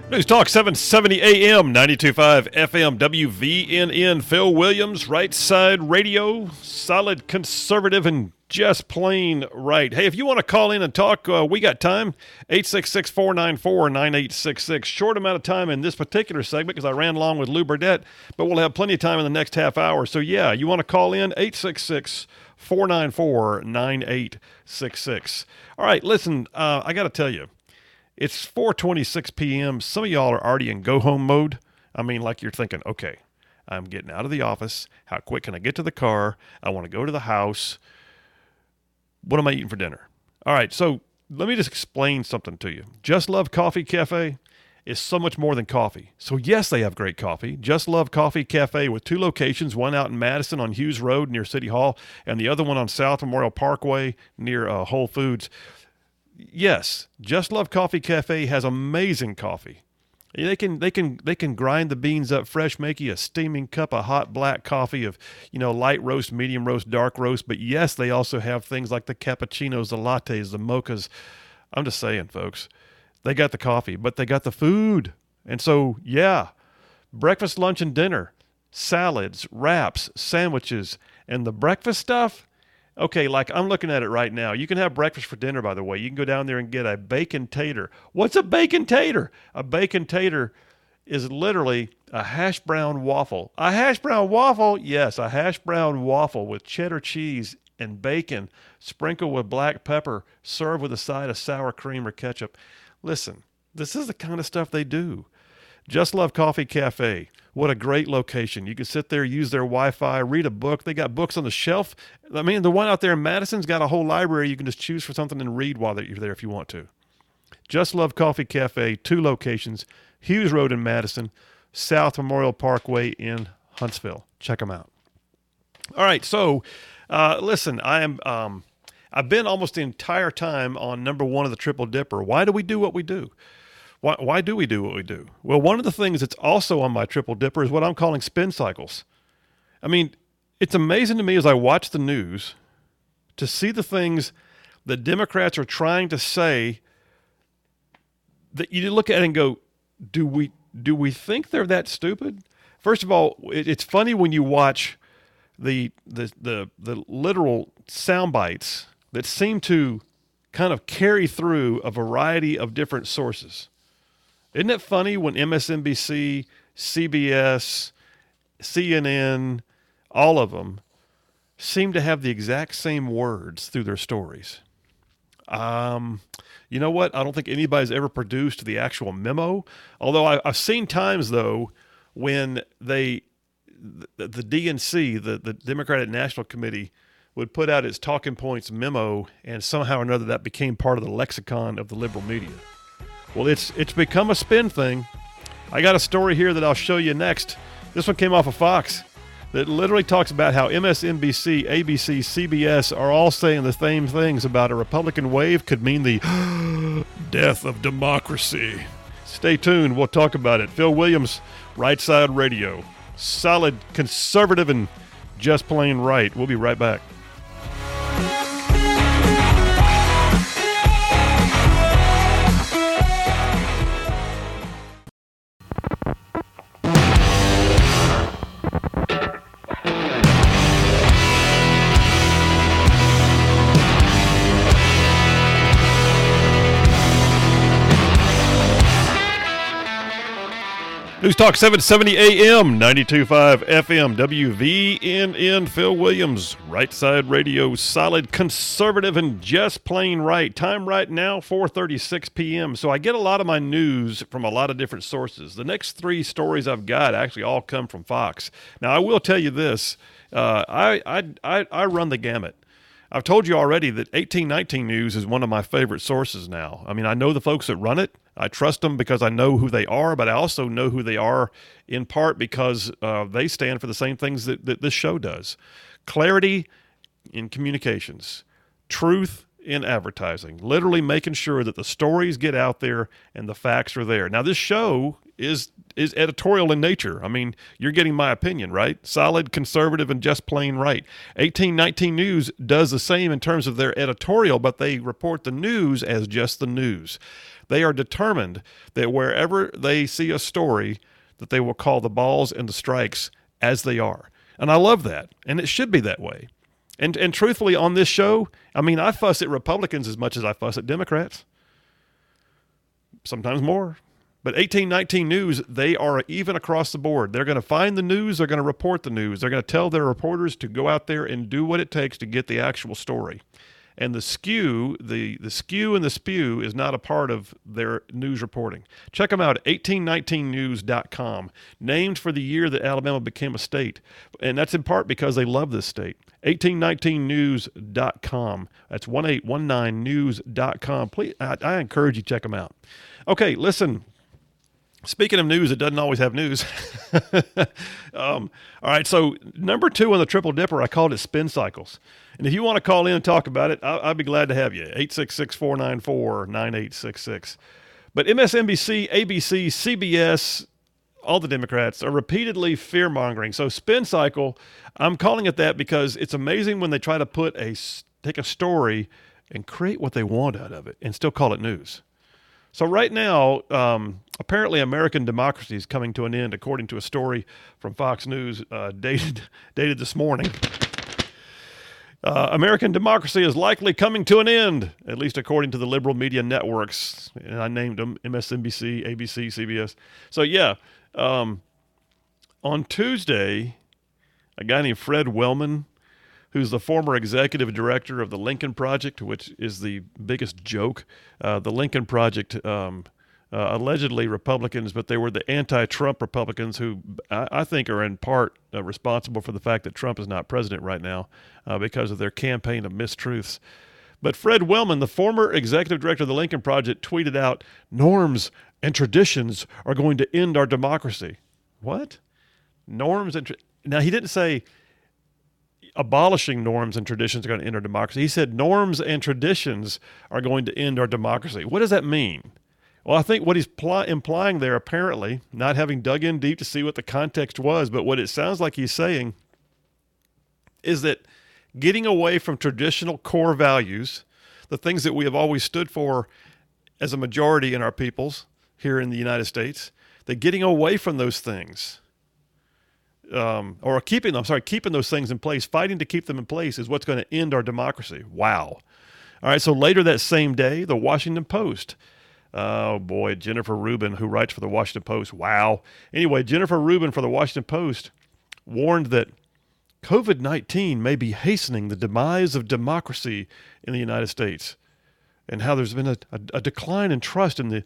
News Talk 770 AM, 92.5 FM, WVNN. Phil Williams, Right Side Radio, solid conservative and just plain right. Hey, if you want to call in and talk, we got time. 866-494-9866. Short amount of time in this particular segment because I ran along with Lou Burdett, but we'll have plenty of time in the next half hour. So, yeah, you want to call in, 866-494-9866. All right, listen, I got to tell you. It's 4:26 p.m. Some of y'all are already in go-home mode. I mean, like you're thinking, okay, I'm getting out of the office. How quick can I get to the car? I want to go to the house. What am I eating for dinner? All right, so let me just explain something to you. Just Love Coffee Cafe is so much more than coffee. So, yes, they have great coffee. Just Love Coffee Cafe with 2 locations, one out in Madison on Hughes Road near City Hall and the other one on South Memorial Parkway near Whole Foods. Yes, Just Love Coffee Cafe has amazing coffee. They can grind the beans up fresh, make you a steaming cup of hot black coffee of, light roast, medium roast, dark roast. But yes, they also have things like the cappuccinos, the lattes, the mochas. I'm just saying, folks, they got the coffee, but they got the food. And so, yeah, breakfast, lunch, and dinner, salads, wraps, sandwiches, and the breakfast stuff. Okay, like I'm looking at it right now. You can have breakfast for dinner, by the way. You can go down there and get a bacon tater. What's a bacon tater? A bacon tater is literally a hash brown waffle. A hash brown waffle? Yes, a hash brown waffle with cheddar cheese and bacon, sprinkled with black pepper, served with a side of sour cream or ketchup. Listen, this is the kind of stuff they do. Just Love Coffee Cafe. What a great location. You can sit there, use their Wi-Fi, read a book. They got books on the shelf. I mean, the one out there in Madison's got a whole library. You can just choose for something and read while you're there if you want to. Just Love Coffee Cafe, 2 locations, Hughes Road in Madison, South Memorial Parkway in Huntsville. Check them out. All right, so listen, I've been almost the entire time on number 1 of the Triple Dipper. Why do we do what we do? Why do we do what we do? Well, one of the things that's also on my Triple Dipper is what I'm calling spin cycles. I mean, it's amazing to me as I watch the news to see the things that Democrats are trying to say that you look at it and go, do we think they're that stupid? First of all, it's funny when you watch the literal sound bites that seem to kind of carry through a variety of different sources. Isn't it funny when MSNBC, CBS, CNN, all of them seem to have the exact same words through their stories? You know what? I don't think anybody's ever produced the actual memo. Although I've seen times, though, when the DNC, the Democratic National Committee, would put out its talking points memo, and somehow or another that became part of the lexicon of the liberal media. Well, it's become a spin thing. I got a story here that I'll show you next. This one came off of Fox that literally talks about how MSNBC, ABC, CBS are all saying the same things about a Republican wave could mean the death of democracy. Stay tuned. We'll talk about it. Phil Williams, Right Side Radio. Solid conservative and just plain right. We'll be right back. News Talk 770 AM, 92.5 FM, WVNN. Phil Williams, Right Side Radio, solid conservative and just plain right. Time right now, 4:36 p.m. So I get a lot of my news from a lot of different sources. The next 3 stories I've got actually all come from Fox. Now, I will tell you this. I run the gamut. I've told you already that 1819 News is one of my favorite sources now. I mean, I know the folks that run it. I trust them because I know who they are, but I also know who they are in part because they stand for the same things that this show does. Clarity in communications, truth in advertising, literally making sure that the stories get out there and the facts are there. Now, this show is editorial in nature. I mean, you're getting my opinion, right? Solid, conservative, and just plain right. 1819 News does the same in terms of their editorial, but they report the news as just the news. They are determined that wherever they see a story, that they will call the balls and the strikes as they are. And I love that. And it should be that way. And truthfully, on this show, I mean, I fuss at Republicans as much as I fuss at Democrats. Sometimes more. But 1819 News, they are even across the board. They're going to find the news. They're going to report the news. They're going to tell their reporters to go out there and do what it takes to get the actual story. And the skew and the spew is not a part of their news reporting. Check them out at 1819news.com, named for the year that Alabama became a state. And that's in part because they love this state. 1819news.com. That's 1819news.com. Please, I encourage you to check them out. Okay, listen. Speaking of news, it doesn't always have news. All right, so number 2 on the Triple Dipper, I called it spin cycles. And if you want to call in and talk about it, I'd be glad to have you. 866-494-9866. But MSNBC, ABC, CBS, all the Democrats are repeatedly fear-mongering. So spin cycle, I'm calling it that because it's amazing when they try to take a story and create what they want out of it and still call it news. So right now, apparently American democracy is coming to an end, according to a story from Fox News dated this morning. American democracy is likely coming to an end, at least according to the liberal media networks. And I named them MSNBC, ABC, CBS. So yeah, on Tuesday, a guy named Fred Wellman, who's the former executive director of the Lincoln Project, which is the biggest joke. The Lincoln Project, allegedly Republicans, but they were the anti-Trump Republicans who I think are in part responsible for the fact that Trump is not president right now because of their campaign of mistruths. But Fred Wellman, the former executive director of the Lincoln Project, tweeted out, "Norms and traditions are going to end our democracy." What? Norms and now he didn't say abolishing norms and traditions are going to end our democracy. He said norms and traditions are going to end our democracy. What does that mean? Well, I think what he's implying there, apparently, not having dug in deep to see what the context was, but what it sounds like he's saying is that getting away from traditional core values, the things that we have always stood for as a majority in our peoples here in the United States, that getting away from those things, keeping those things in place, fighting to keep them in place is what's going to end our democracy. Wow. All right, so later that same day, the Washington Post. Oh, boy, Jennifer Rubin, who writes for the Washington Post. Wow. Anyway, Jennifer Rubin for the Washington Post warned that COVID-19 may be hastening the demise of democracy in the United States, and how there's been a decline in trust in the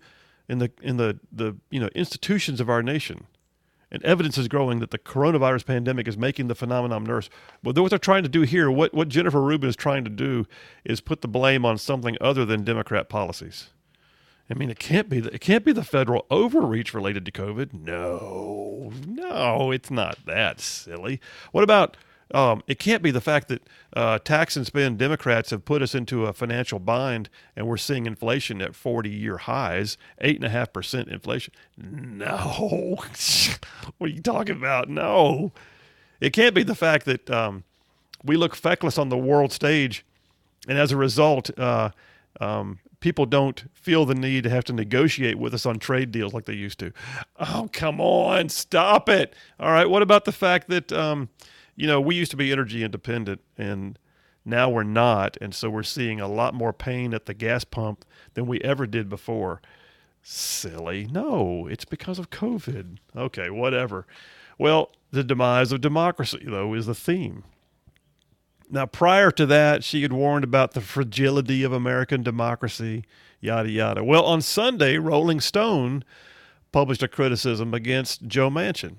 institutions of our nation. And evidence is growing that the coronavirus pandemic is making the phenomenon worse. But what they're trying to do here, what Jennifer Rubin is trying to do, is put the blame on something other than Democrat policies. I mean, it can't be the federal overreach related to COVID. No, it's not that silly. What about it can't be the fact that tax and spend Democrats have put us into a financial bind and we're seeing inflation at 40-year highs, 8.5% inflation. No. What are you talking about? No. It can't be the fact that we look feckless on the world stage, and as a result, people don't feel the need to have to negotiate with us on trade deals like they used to. Oh, come on. Stop it. All right. What about the fact that we used to be energy independent, and now we're not, and so we're seeing a lot more pain at the gas pump than we ever did before. Silly. No, it's because of COVID. Okay, whatever. Well, the demise of democracy, though, is the theme. Now, prior to that, she had warned about the fragility of American democracy, yada, yada. Well, on Sunday, Rolling Stone published a criticism against Joe Manchin.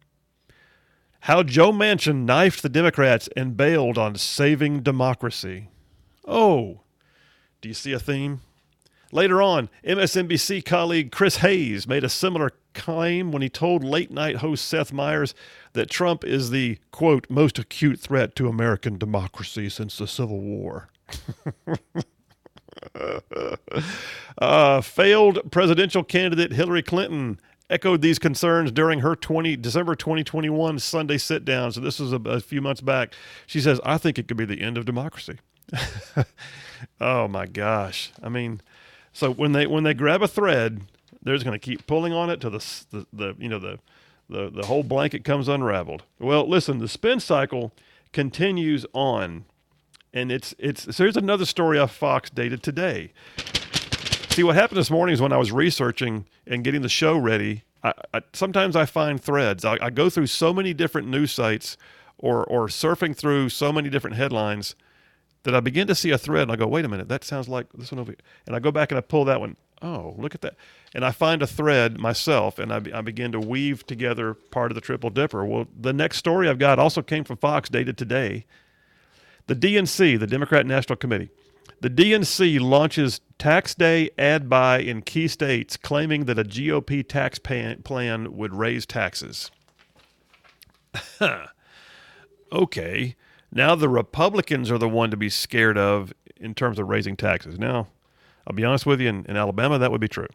How Joe Manchin knifed the Democrats and bailed on saving democracy. Oh, do you see a theme? Later on, MSNBC colleague Chris Hayes made a similar claim when he told late-night host Seth Meyers that Trump is the, quote, most acute threat to American democracy since the Civil War. Failed presidential candidate Hillary Clinton echoed these concerns during her December 2021 Sunday sit-down. So this was a few months back. She says, I think it could be the end of democracy. Oh, my gosh. I mean, so when they grab a thread, they're just going to keep pulling on it till the whole blanket comes unraveled. Well, listen, the spin cycle continues on. And so here's another story off Fox dated today. See, what happened this morning is when I was researching and getting the show ready, sometimes I find threads. I go through so many different news sites or surfing through so many different headlines that I begin to see a thread and I go, wait a minute, that sounds like this one over here. And I go back and I pull that one. Oh, look at that. And I find a thread myself and I begin to weave together part of the Triple Dipper. Well, the next story I've got also came from Fox dated today. The DNC, the Democrat National Committee, the DNC launches tax day ad buy in key states, claiming that a GOP tax plan would raise taxes. Okay, now the Republicans are the one to be scared of in terms of raising taxes. Now, I'll be honest with you, in Alabama, that would be true.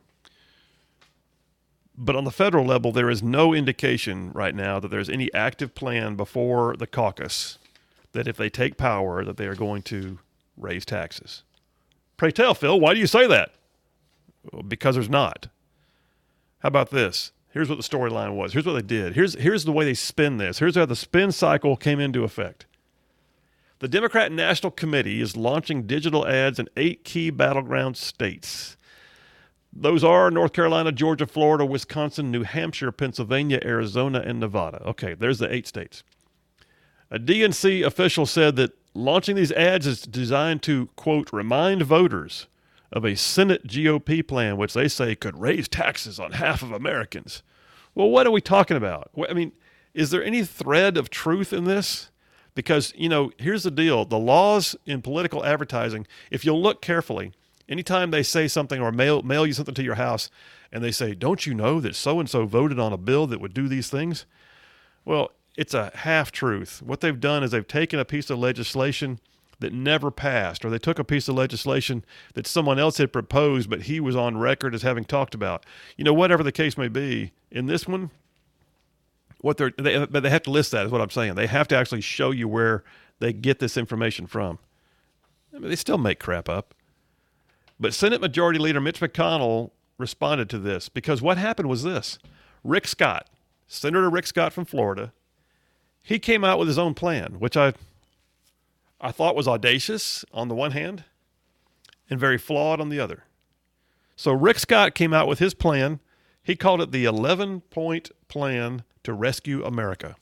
But on the federal level, there is no indication right now that there's any active plan before the caucus that if they take power, that they are going to raise taxes. Pray tell, Phil, why do you say that? Well, because there's not. How about this? Here's what the storyline was. Here's what they did. Here's the way they spin this. Here's how the spin cycle came into effect. The Democrat National Committee is launching digital ads in 8 key battleground states. Those are North Carolina, Georgia, Florida, Wisconsin, New Hampshire, Pennsylvania, Arizona, and Nevada. Okay, there's the 8 states. A DNC official said that launching these ads is designed to, quote, remind voters of a Senate GOP plan, which they say could raise taxes on half of Americans. Well, what are we talking about? I mean, is there any thread of truth in this? Because, here's the deal. The laws in political advertising, if you'll look carefully, anytime they say something or mail you something to your house and they say, don't you know that so-and-so voted on a bill that would do these things? Well, it's a half-truth. What they've done is they've taken a piece of legislation that never passed, or they took a piece of legislation that someone else had proposed, but he was on record as having talked about. Whatever the case may be, in this one, but they have to list that, is what I'm saying. They have to actually show you where they get this information from. I mean, they still make crap up. But Senate Majority Leader Mitch McConnell responded to this because what happened was this. Rick Scott, Senator Rick Scott from Florida, he came out with his own plan, which I thought was audacious on the one hand and very flawed on the other. So Rick Scott came out with his plan. He called it the 11-point plan to rescue America.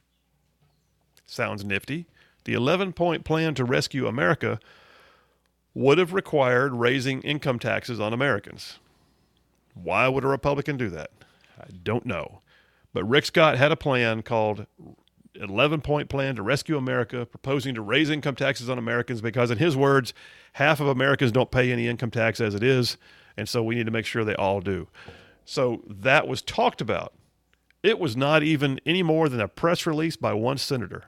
Sounds nifty. The 11-point plan to rescue America would have required raising income taxes on Americans. Why would a Republican do that? I don't know. But Rick Scott had a plan called 11-point plan to rescue America, proposing to raise income taxes on Americans because, in his words, half of Americans don't pay any income tax as it is, and so we need to make sure they all do. So that was talked about. It was not even any more than a press release by one senator.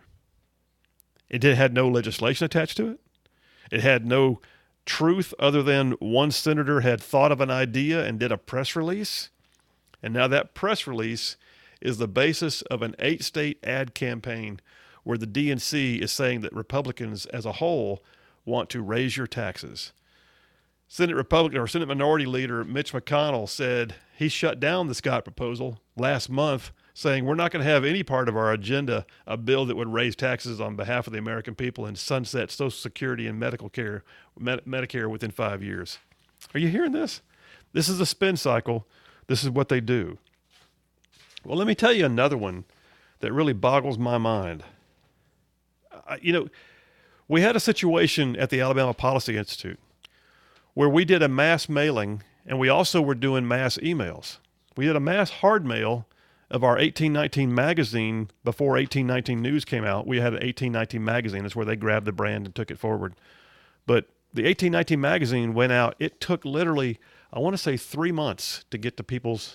It had no legislation attached to it. It had no truth other than one senator had thought of an idea and did a press release. And now that press release is the basis of an 8-state ad campaign where the DNC is saying that Republicans as a whole want to raise your taxes. Senate Minority Leader Mitch McConnell said he shut down the Scott proposal last month, saying we're not going to have any part of our agenda a bill that would raise taxes on behalf of the American people and sunset Social Security and Medicare within 5 years. Are you hearing this? This is a spin cycle. This is what they do. Well, let me tell you another one that really boggles my mind. We had a situation at the Alabama Policy Institute where we did a mass mailing and we also were doing mass emails. We did a mass hard mail of our 1819 magazine before 1819 News came out. We had an 1819 magazine. That's where they grabbed the brand and took it forward. But the 1819 magazine went out. It took literally, I want to say 3 months to get to people's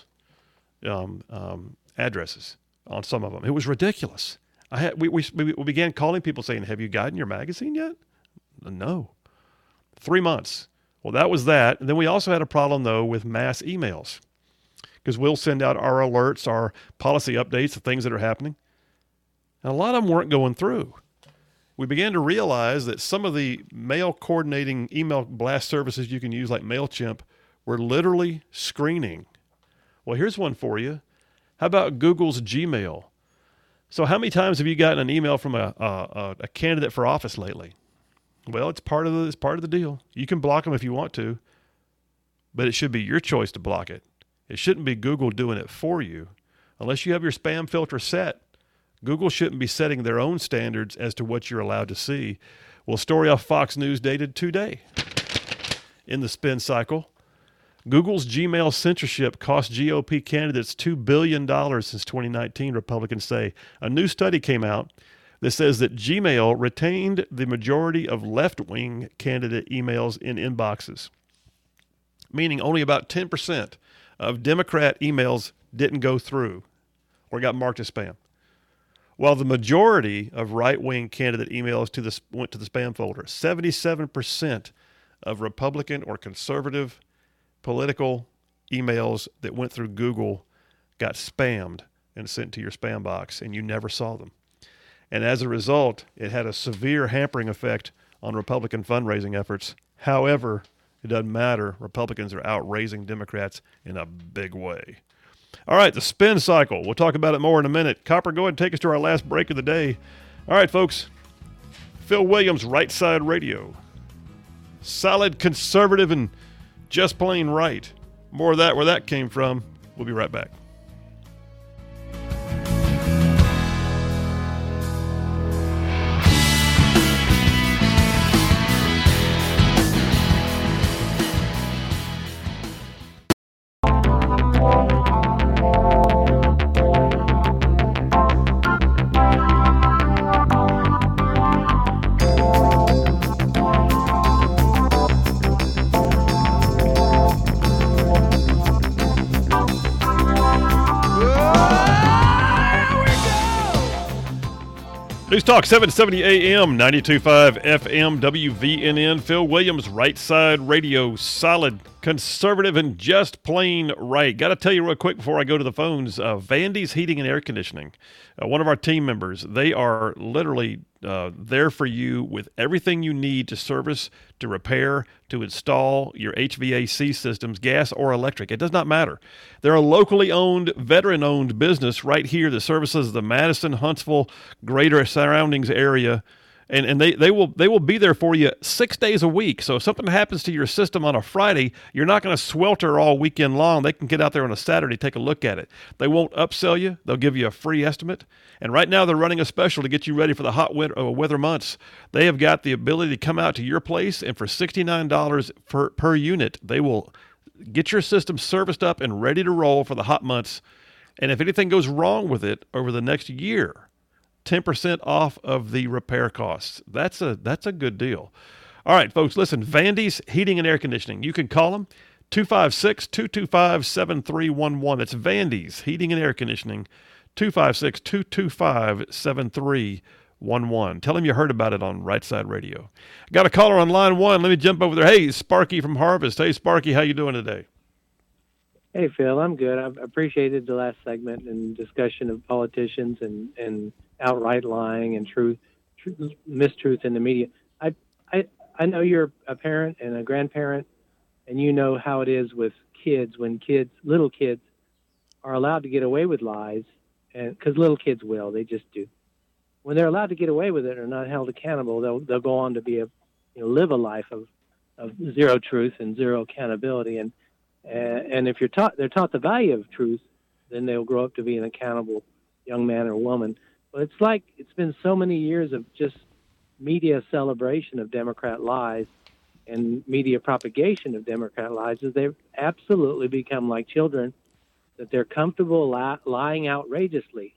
addresses on some of them. It was ridiculous. We began calling people saying, have you gotten your magazine yet? No. 3 months. Well, that was that. And then we also had a problem, though, with mass emails. because we'll send out our alerts, our policy updates, the things that are happening. And a lot of them weren't going through. We began to realize that some of the mail coordinating email blast services you can use, like MailChimp, were literally screening. Well, here's one for you. How about Google's Gmail? So how many times have you gotten an email from a candidate for office lately? Well, it's part of the deal. You can block them if you want to, but it should be your choice to block it. It shouldn't be Google doing it for you. Unless you have your spam filter set, Google shouldn't be setting their own standards as to what you're allowed to see. Well, story off Fox News dated today. In the spin cycle, Google's Gmail censorship cost GOP candidates $2 billion since 2019, Republicans say. A new study came out that says that Gmail retained the majority of left-wing candidate emails in inboxes, meaning only about 10% of Democrat emails didn't go through or got marked as spam, while the majority of right-wing candidate emails went to the spam folder. 77% of Republican or conservative political emails that went through Google got spammed and sent to your spam box, and you never saw them. And as a result, it had a severe hampering effect on Republican fundraising efforts. However, it doesn't matter. Republicans are outraising Democrats in a big way. All right, the spin cycle. We'll talk about it more in a minute. Copper, go ahead and take us to our last break of the day. All right, folks. Phil Williams, Right Side Radio. Solid, conservative, and just plain right. More of that, where that came from. We'll be right back. News Talk 770 AM, 92.5 FM, WVNN. Phil Williams, Right Side Radio. Solid, conservative, and just plain right. Got to tell you real quick before I go to the phones, Vandy's Heating and Air Conditioning, one of our team members, they are literally there for you with everything you need to service, to repair, to install your HVAC systems, gas or electric. It does not matter. They're a locally owned, veteran-owned business right here that services the Madison, Huntsville, greater surroundings area. And they will be there for you 6 days a week. So if something happens to your system on a Friday, you're not going to swelter all weekend long. They can get out there on a Saturday, take a look at it. They won't upsell you. They'll give you a free estimate. And right now they're running a special to get you ready for the hot weather months. They have got the ability to come out to your place, and for $69 per unit, they will get your system serviced up and ready to roll for the hot months. And if anything goes wrong with it over the next year, 10% off of the repair costs. That's a good deal. All right, folks, listen, Vandy's Heating and Air Conditioning. You can call them 256-225-7311. That's Vandy's Heating and Air Conditioning, 256-225-7311. Tell them you heard about it on Right Side Radio. Got a caller on line one. Let me jump over there. Hey, Sparky from Harvest. Hey, Sparky, how you doing today? Hey, Phil, I'm good. I've appreciated the last segment and discussion of politicians and outright lying and mistruth in the media. I know you're a parent and a grandparent, and you know how it is with kids when little kids are allowed to get away with lies, and because little kids will, they just do. When they're allowed to get away with it and are not held accountable, they'll go on to be live a life of zero truth and zero accountability. And if they're taught the value of truth, then they'll grow up to be an accountable young man or woman. But it's like it's been so many years of just media celebration of Democrat lies and media propagation of Democrat lies, is they've absolutely become like children, that they're comfortable lying outrageously,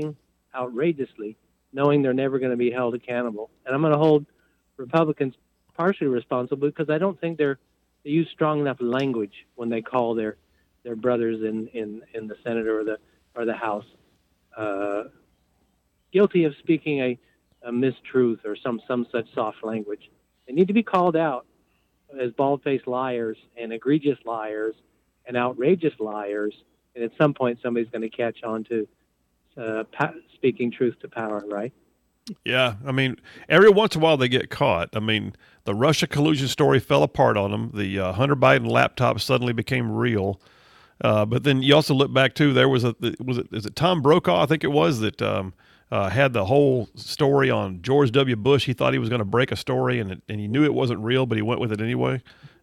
knowing they're never going to be held accountable. And I'm going to hold Republicans partially responsible because I don't think they use strong enough language when they call their brothers in the Senate or the House guilty of speaking a mistruth or some such soft language. They need to be called out as bald-faced liars and egregious liars and outrageous liars And at some point, somebody's going to catch on to speaking truth to power, right? Yeah, I mean, every once in a while they get caught. I mean, the Russia collusion story fell apart on them. The Hunter Biden laptop suddenly became real. But then you also look back too. There was is it Tom Brokaw? I think it was that had the whole story on George W. Bush. He thought he was going to break a story, and he knew it wasn't real, but he went with it anyway.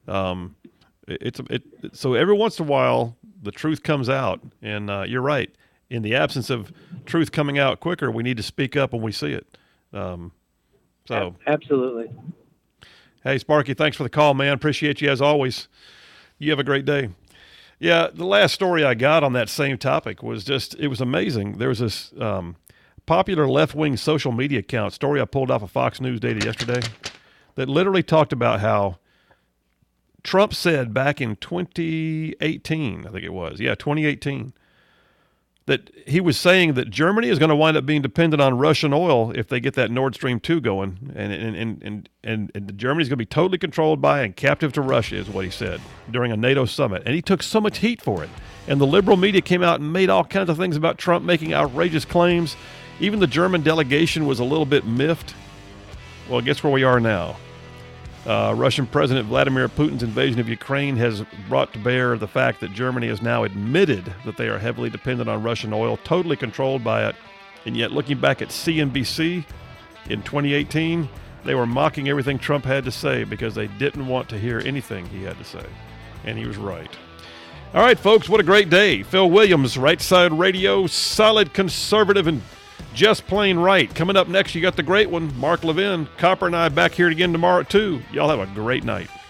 So every once in a while the truth comes out, and you're right. In the absence of truth coming out quicker, we need to speak up when we see it. Absolutely. Hey, Sparky, thanks for the call, man. Appreciate you as always. You have a great day. Yeah, the last story I got on that same topic was it was amazing. There was this popular left-wing social media account, story I pulled off of Fox News data yesterday, that literally talked about how Trump said back in 2018, I think it was, 2018, that he was saying that Germany is going to wind up being dependent on Russian oil if they get that Nord Stream 2 going, and Germany's going to be totally controlled by and captive to Russia, is what he said during a NATO summit. And he took so much heat for it. And the liberal media came out and made all kinds of things about Trump making outrageous claims. Even the German delegation was a little bit miffed. Well, guess where we are now? Russian President Vladimir Putin's invasion of Ukraine has brought to bear the fact that Germany has now admitted that they are heavily dependent on Russian oil, totally controlled by it. And yet, looking back at CNBC in 2018, they were mocking everything Trump had to say because they didn't want to hear anything he had to say. And he was right. All right, folks, what a great day. Phil Williams, Right Side Radio, solid conservative and just plain right. Coming up next, you got the great one, Mark Levin. Copper and I back here again tomorrow at 2. Y'all have a great night.